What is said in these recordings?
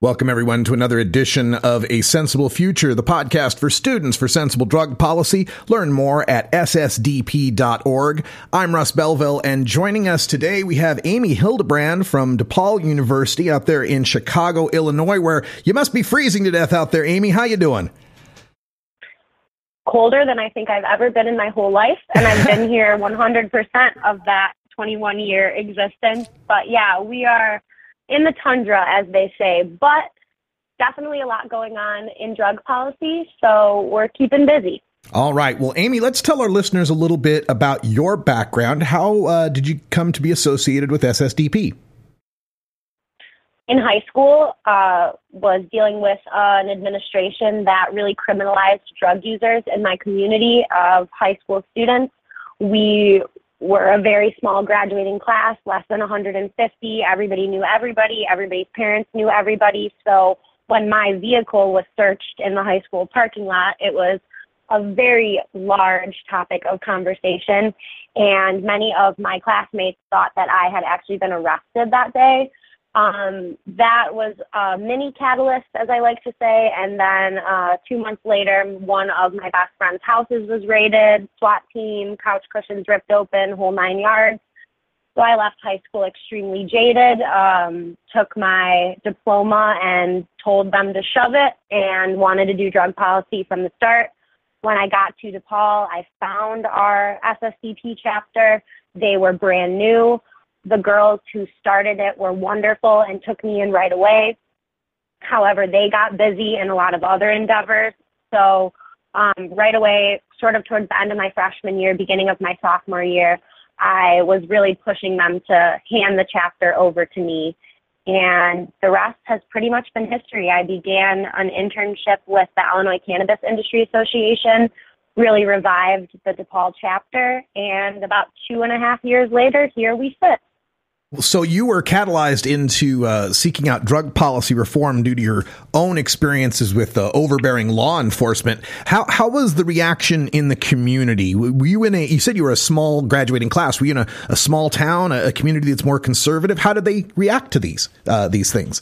Welcome, everyone, to another edition of A Sensible Future, the podcast for students for sensible drug policy. Learn more at ssdp.org. I'm Russ Belville, and joining us today, we have Amy Hildebrand from DePaul University out there in Chicago, Illinois, where you must be freezing to death out there. Amy, how you doing? Colder than I think I've ever been in my whole life, and I've been here 100% of that 21-year existence. But yeah, we are in the tundra, as they say, but definitely a lot going on in drug policy, so we're keeping busy. All right. Well, Amy, let's tell our listeners a little bit about your background. How did you come to be associated with SSDP? In high school, was dealing with an administration that really criminalized drug users in my community of high school students. We were a very small graduating class, less than 150. Everybody knew everybody. Everybody's parents knew everybody. So when my vehicle was searched in the high school parking lot, it was a very large topic of conversation. And many of my classmates thought that I had actually been arrested that day. That was a mini catalyst, as I like to say. And then 2 months later, one of my best friend's houses was raided, SWAT team, couch cushions ripped open, whole 9 yards. So I left high school extremely jaded, took my diploma and told them to shove it, and wanted to do drug policy from the start. When I got to DePaul, I found our SSDP chapter. They were brand new. The girls who started it were wonderful and took me in right away. However, they got busy in a lot of other endeavors. So right away, sort of towards the end of my freshman year, beginning of my sophomore year, I was really pushing them to hand the chapter over to me. And the rest has pretty much been history. I began an internship with the Illinois Cannabis Industry Association, really revived the DePaul chapter, and about 2.5 years later, here we sit. So you were catalyzed into seeking out drug policy reform due to your own experiences with overbearing law enforcement. How was the reaction in the community? Were you you said you were a small graduating class. Were you in a small town, a community that's more conservative? How did they react to these things?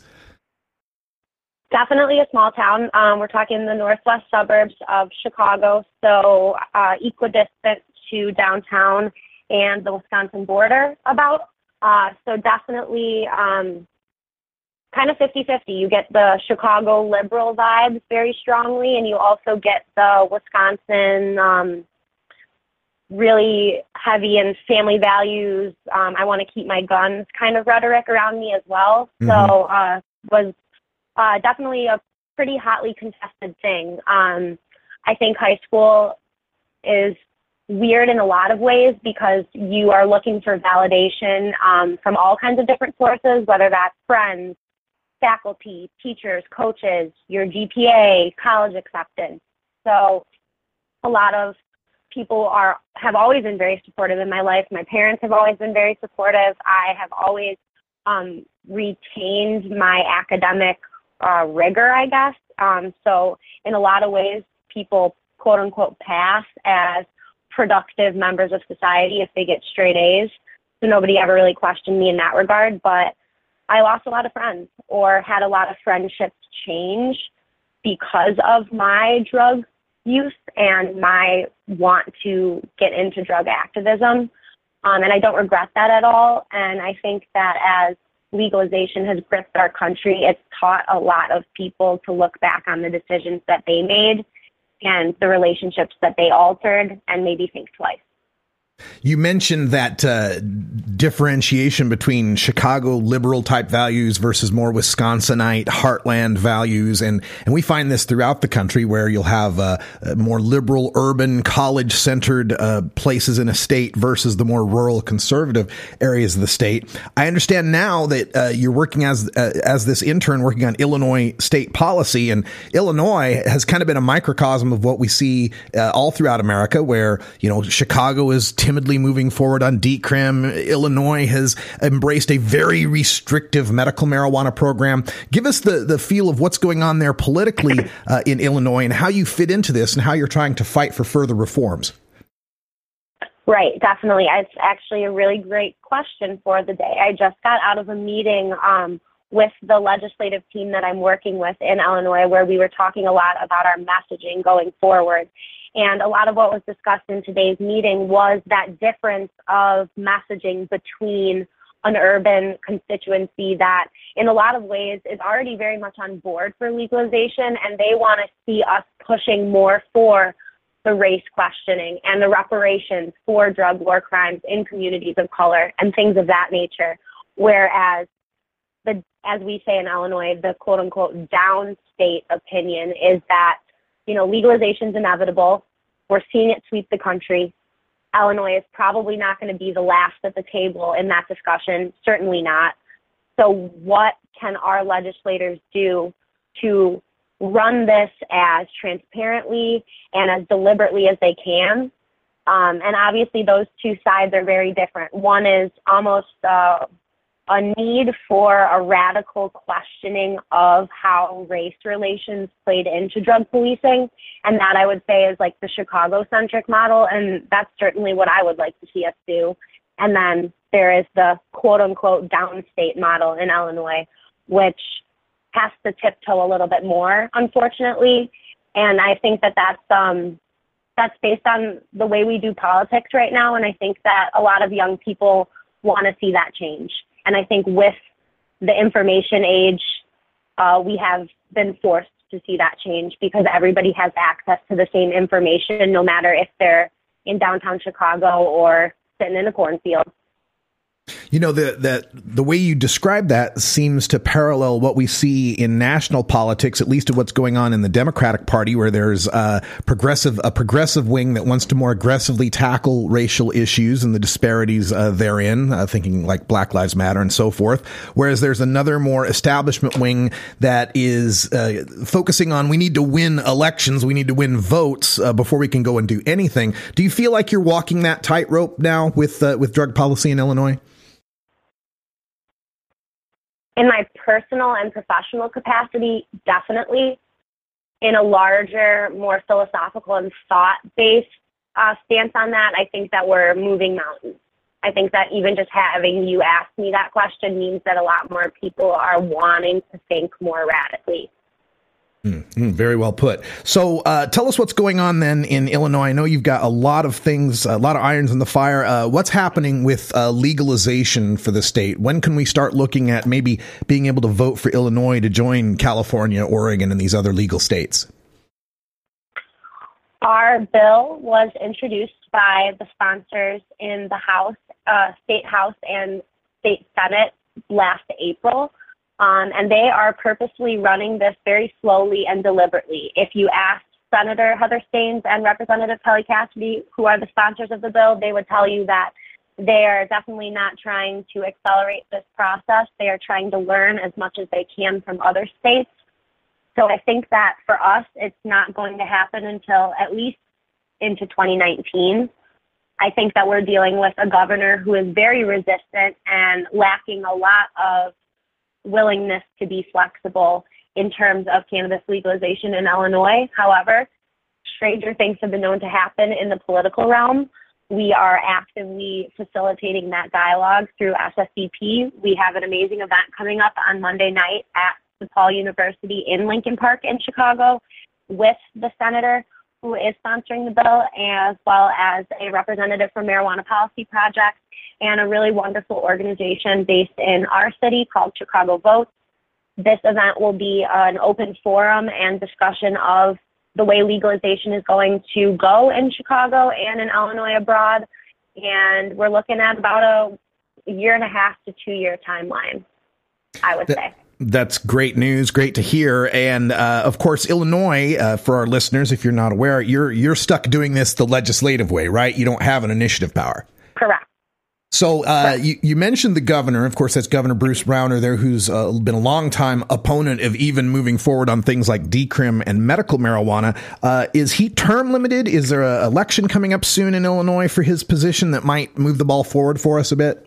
Definitely a small town. We're talking the northwest suburbs of Chicago, so equidistant to downtown and the Wisconsin border about. So definitely kind of 50-50. You get the Chicago liberal vibes very strongly, and you also get the Wisconsin really heavy in family values. I want to keep my guns kind of rhetoric around me as well. Mm-hmm. So was definitely a pretty hotly contested thing. I think high school is weird in a lot of ways because you are looking for validation from all kinds of different sources, whether that's friends, faculty, teachers, coaches, your GPA, college acceptance. So a lot of people have always been very supportive in my life. My parents have always been very supportive. I have always retained my academic rigor, I guess. So in a lot of ways, people, quote unquote, pass as productive members of society if they get straight A's. So nobody ever really questioned me in that regard. But I lost a lot of friends or had a lot of friendships change because of my drug use and my want to get into drug activism. And I don't regret that at all. And I think that as legalization has gripped our country, it's taught a lot of people to look back on the decisions that they made and the relationships that they altered and maybe think twice. You mentioned that differentiation between Chicago liberal type values versus more Wisconsinite heartland values. And we find this throughout the country where you'll have more liberal, urban, college centered places in a state versus the more rural, conservative areas of the state. I understand now that you're working as this intern working on Illinois state policy, and Illinois has kind of been a microcosm of what we see all throughout America, where, Chicago is timidly moving forward on decrim. Illinois has embraced a very restrictive medical marijuana program. Give us the feel of what's going on there politically in Illinois and how you fit into this and how you're trying to fight for further reforms. Right, definitely. It's actually a really great question for the day. I just got out of a meeting with the legislative team that I'm working with in Illinois, where we were talking a lot about our messaging going forward. And a lot of what was discussed in today's meeting was that difference of messaging between an urban constituency that in a lot of ways is already very much on board for legalization, and they want to see us pushing more for the race questioning and the reparations for drug war crimes in communities of color and things of that nature. Whereas as we say in Illinois, the quote unquote downstate opinion is that, legalization is inevitable. We're seeing it sweep the country. Illinois is probably not going to be the last at the table in that discussion, certainly not. So what can our legislators do to run this as transparently and as deliberately as they can? And obviously those two sides are very different. One is almost a need for a radical questioning of how race relations played into drug policing. And that I would say is like the Chicago-centric model. And that's certainly what I would like to see us do. And then there is the quote-unquote downstate model in Illinois, which has to tiptoe a little bit more, unfortunately. And I think that that's based on the way we do politics right now. And I think that a lot of young people want to see that change. And I think with the information age, we have been forced to see that change because everybody has access to the same information, no matter if they're in downtown Chicago or sitting in a cornfield. The way you describe that seems to parallel what we see in national politics, at least of what's going on in the Democratic Party, where there's a progressive wing that wants to more aggressively tackle racial issues and the disparities therein, thinking like Black Lives Matter and so forth. Whereas there's another more establishment wing that is focusing on we need to win elections, we need to win votes before we can go and do anything. Do you feel like you're walking that tightrope now with drug policy in Illinois? In my personal and professional capacity, definitely. In a larger, more philosophical and thought-based stance on that, I think that we're moving mountains. I think that even just having you ask me that question means that a lot more people are wanting to think more radically. Very well put. So tell us what's going on then in Illinois. I know you've got a lot of things, a lot of irons in the fire. What's happening with legalization for the state? When can we start looking at maybe being able to vote for Illinois to join California, Oregon, and these other legal states? Our bill was introduced by the sponsors in the House, State House and State Senate last April. And they are purposely running this very slowly and deliberately. If you asked Senator Heather Steins and Representative Kelly Cassidy, who are the sponsors of the bill, they would tell you that they are definitely not trying to accelerate this process. They are trying to learn as much as they can from other states. So I think that for us, it's not going to happen until at least into 2019. I think that we're dealing with a governor who is very resistant and lacking a lot of willingness to be flexible in terms of cannabis legalization in Illinois. However, stranger things have been known to happen in the political realm. We are actively facilitating that dialogue through SSDP. We have an amazing event coming up on Monday night at DePaul University in Lincoln Park in Chicago with the senator who is sponsoring the bill, as well as a representative from Marijuana Policy Project and a really wonderful organization based in our city called Chicago Votes. This event will be an open forum and discussion of the way legalization is going to go in Chicago and in Illinois abroad. And we're looking at about a 1.5 to 2 year timeline, I would say. That's great news. Great to hear. And of course, Illinois, for our listeners, if you're not aware, you're stuck doing this the legislative way, right? You don't have an initiative power. Correct. So you mentioned the governor. Of course, that's Governor Bruce Rauner there, who's been a long-time opponent of even moving forward on things like decrim and medical marijuana. Is he term limited? Is there an election coming up soon in Illinois for his position that might move the ball forward for us a bit?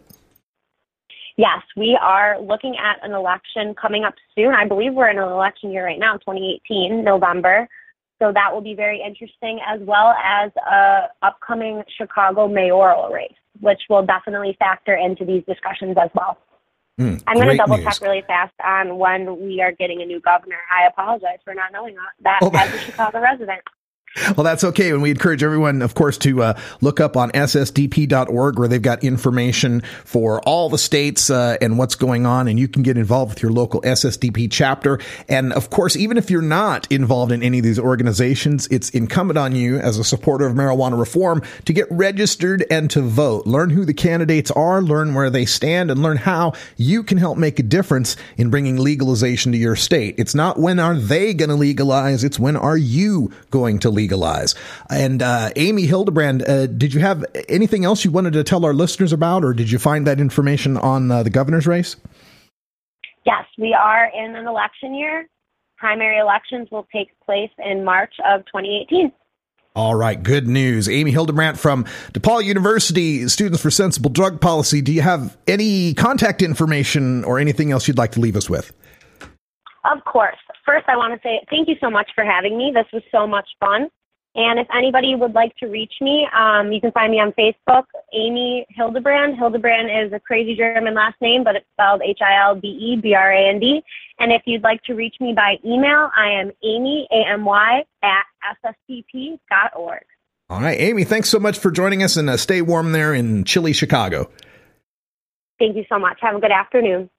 Yes, we are looking at an election coming up soon. I believe we're in an election year right now, 2018, November. So that will be very interesting, as well as a upcoming Chicago mayoral race, which will definitely factor into these discussions as well. I'm going to double check really fast on when we are getting a new governor. I apologize for not knowing that as a Chicago resident. Well, that's okay. And we encourage everyone, of course, to look up on ssdp.org, where they've got information for all the states and what's going on. And you can get involved with your local SSDP chapter. And of course, even if you're not involved in any of these organizations, it's incumbent on you as a supporter of marijuana reform to get registered and to vote. Learn who the candidates are, learn where they stand, and learn how you can help make a difference in bringing legalization to your state. It's not when are they going to legalize, it's when are you going to legalize. And Amy Hildebrand, did you have anything else you wanted to tell our listeners about, or did you find that information on the governor's race? Yes, we are in an election year. Primary elections will take place in March of 2018. All right, good news. Amy Hildebrand from DePaul University, Students for Sensible Drug Policy. Do you have any contact information or anything else you'd like to leave us with? Of course. First, I want to say thank you so much for having me. This was so much fun. And if anybody would like to reach me, you can find me on Facebook, Amy Hildebrand. Hildebrand is a crazy German last name, but it's spelled Hildebrand. And if you'd like to reach me by email, I am Amy, AMY, @ssdp.org. All right, Amy, thanks so much for joining us, and stay warm there in chilly Chicago. Thank you so much. Have a good afternoon.